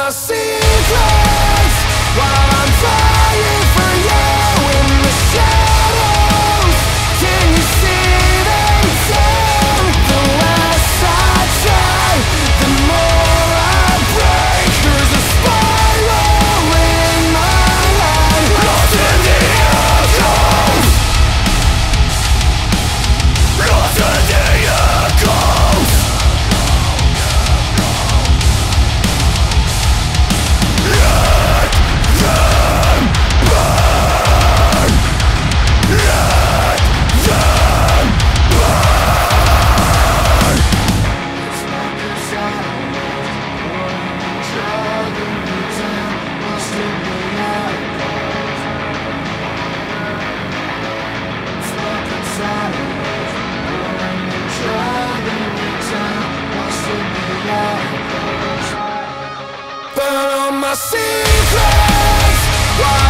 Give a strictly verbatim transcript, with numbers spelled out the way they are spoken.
my secrets while I'm dying for you in the shadows. Can you see them down? The less I try, the more I break. There's a spiral in my life, lost in the echoes, lost in the echoes. Burn all my secrets. Why